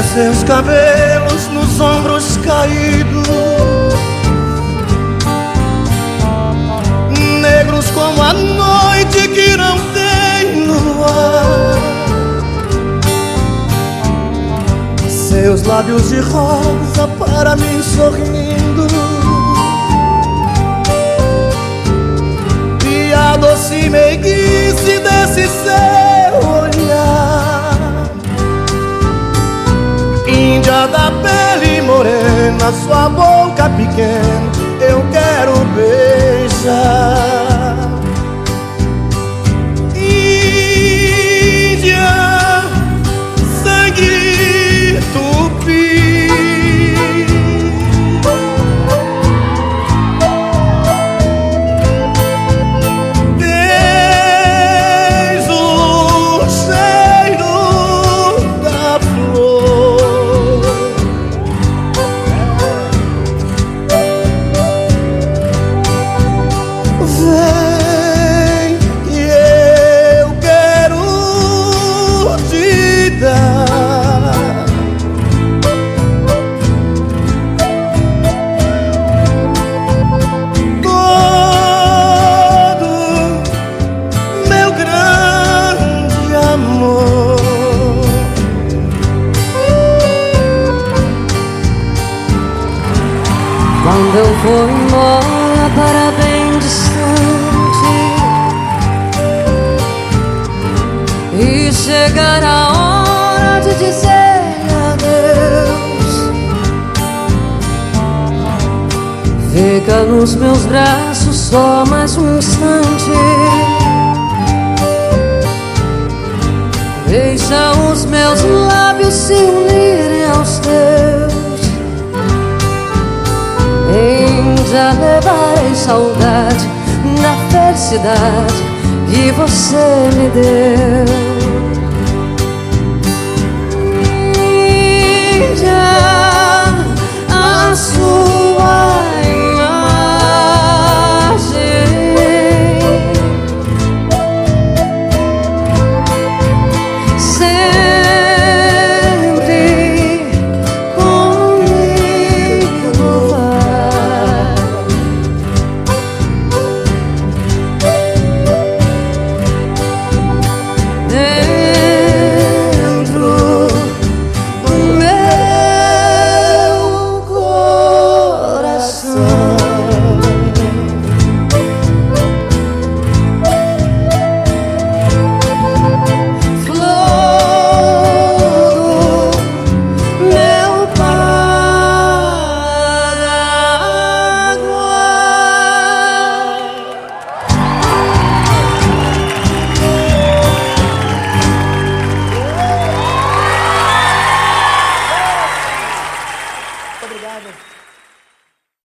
seus cabelos nos ombros caídos, negros como a noite que não tem luar. Seus lábios de rosa para mim sorrindo, e a doce meiguice desse seu olhar. Índia da pele morena, sua boca pequena eu quero beijar. Índia, sangue tupi, tens o cheiro da flor. Vem que eu quero te dar todo meu grande amor. Quando eu for embora para bem distante e chegar a hora de dizer adeus, fica nos meus braços só mais um instante. Deixa os meus lábios se unirem aos teus. Já levarei saudade na felicidade que você me deu.